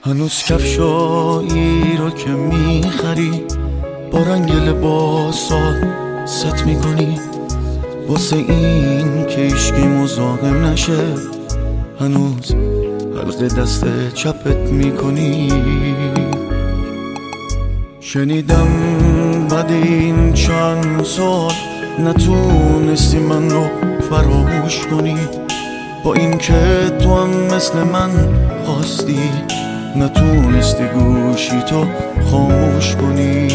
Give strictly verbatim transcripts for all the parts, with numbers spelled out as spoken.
هنوز کفشایی رو که میخری با رنگ لباسات ست میکنی، واسه این که ایشکی مزاحم نشه هنوز حلقه دست چپت میکنی. شنیدم بعد این چند سال نتونستی من رو فراموش کنی، با این که تو هم مثل من خواستی نتونستی گوشی تو خاموش کنی.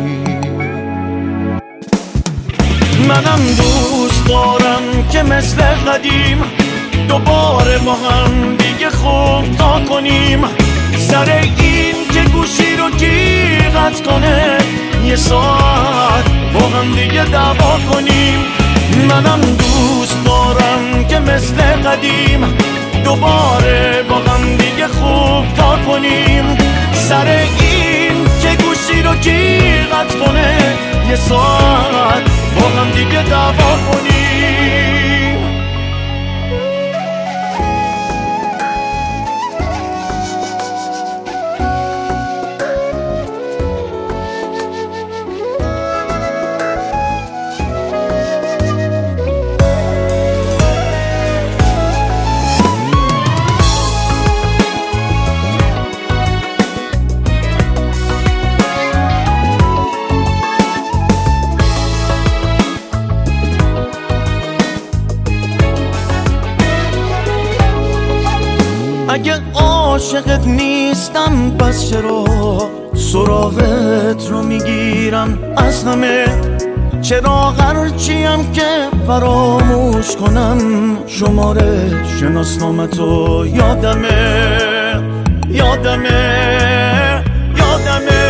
منم دوست دارم که مثل قدیم دوباره با هم دیگه خوب تا کنیم، سر این که گوشی رو کی قطع کنه یه ساعت با هم دیگه دعوا کنیم. منم دوست دارم که مثل قدیم دوباره با هم دیگه خوب تا کنیم، سر این که گوشی رو کی قطع کنه یه ساعت با هم دیگه دعوا کنیم. اگه عاشقت نیستم پس چرا سراغت رو میگیرم از همه؟ چرا هرچیم که فراموش کنم شماره شناسنامتو یادمه یادمه یادمه.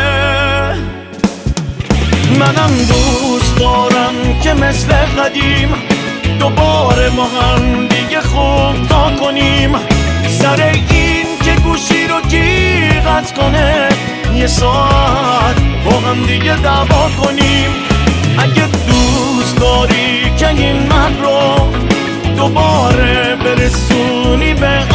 منم دوست دارم که مثل قدیم دوباره ما هم دیگه خوب تا کنیم، سر این که گوشی رو کی قطع کنه یه ساعت با هم دیگه دعوا کنیم. اگه دوست داری که این من رو دوباره برسونی به